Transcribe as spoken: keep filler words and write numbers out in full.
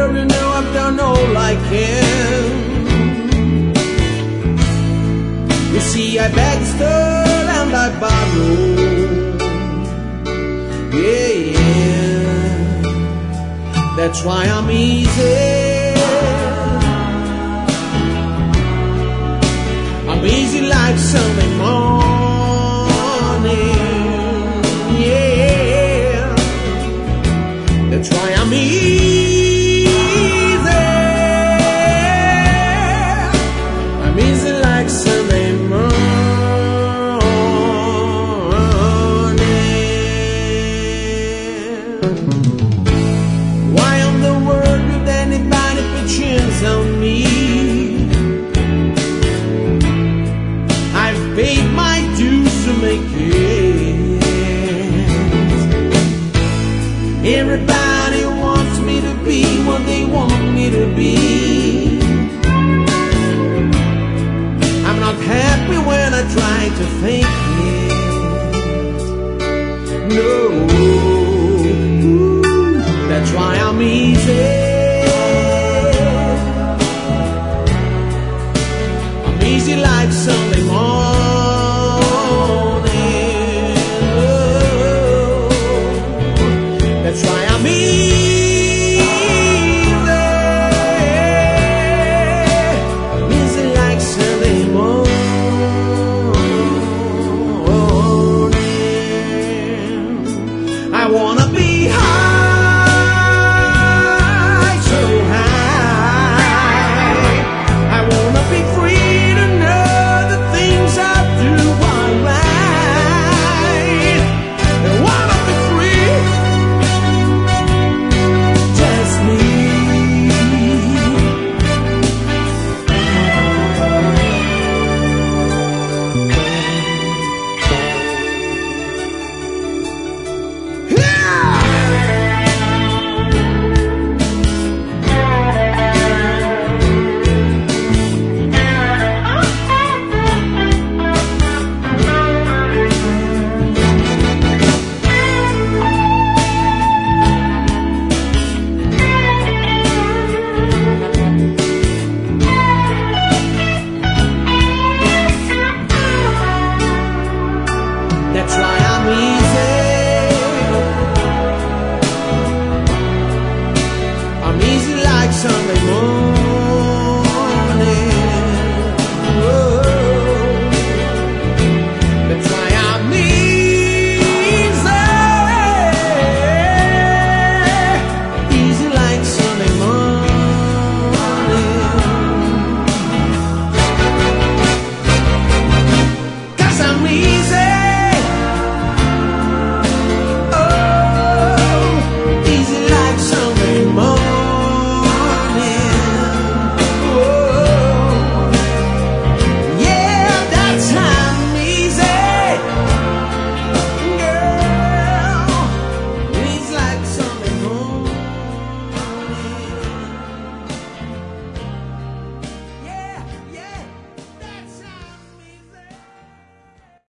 girl, you know I've done all I can. You see, I beg, stole, and I borrow. Yeah, yeah. That's why I'm easy. I'm easy like Sunday morning. Yeah. That's why I'm easy. I'm easy like Sunday morning. Why in the world would anybody put chance on me? I've paid my dues to make it. Everybody wants me to be what they want me to be. I'm not happy when I try to fake it.